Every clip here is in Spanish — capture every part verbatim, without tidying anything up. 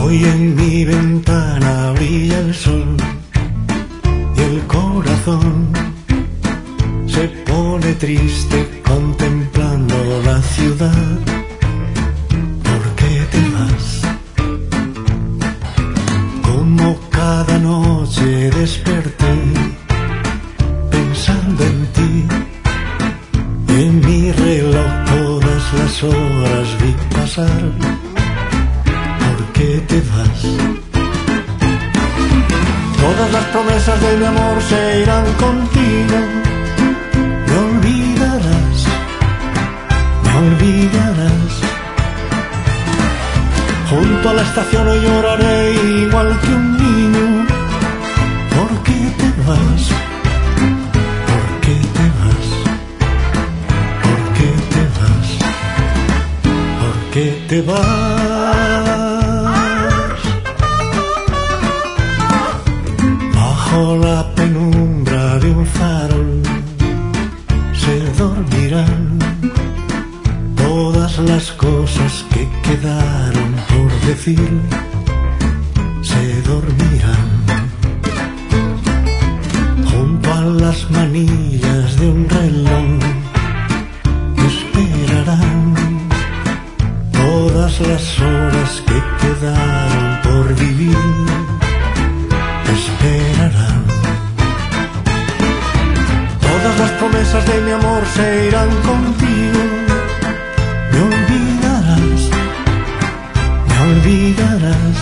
Hoy en mi ventana brilla el sol y el corazón se pone triste contemplando la ciudad. ¿Por qué te vas? Como cada noche desperté pensando en ti. En mi reloj todas las horas vi pasar. ¿Por qué te vas? Todas las promesas de mi amor se irán contigo. Me olvidarás, me olvidarás. Junto a la estación hoy lloraré igual que un niño. ¿Por qué te vas? ¿Por qué te vas? ¿Por qué te vas? ¿Por qué te vas? Bajo la penumbra de un farol se dormirán todas las cosas que quedaron por decir. Se dormirán junto a las manillas de un reloj. Esperarán todas las horas que quedaron por vivir. Esperarán. Todas las promesas de mi amor se irán contigo. Me olvidarás, me olvidarás.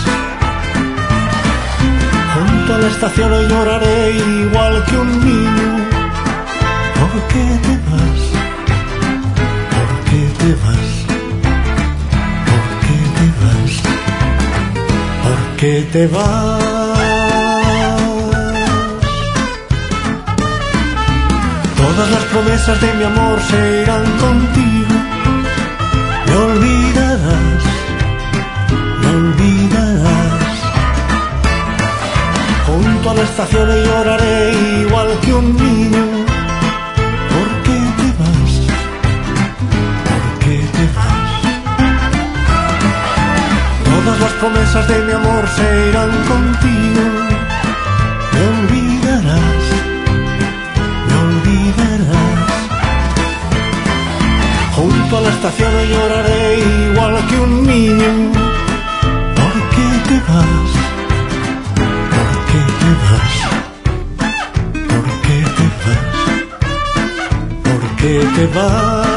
Junto a la estación hoy lloraré igual que un niño. ¿Por qué te vas? ¿Por qué te vas? ¿Por qué te vas? ¿Por qué te vas? Todas las promesas de mi amor se irán contigo. Me olvidarás, me olvidarás. Junto a la estación y lloraré igual que un niño. ¿Por qué te vas? ¿Por qué te vas? Todas las promesas de mi amor se irán contigo. Me olvidarás, me olvidarás. Junto a la estación y lloraré igual que un niño. ¿Por qué te vas? ¿Por qué te vas? ¿Por qué te vas? ¿Por qué te vas?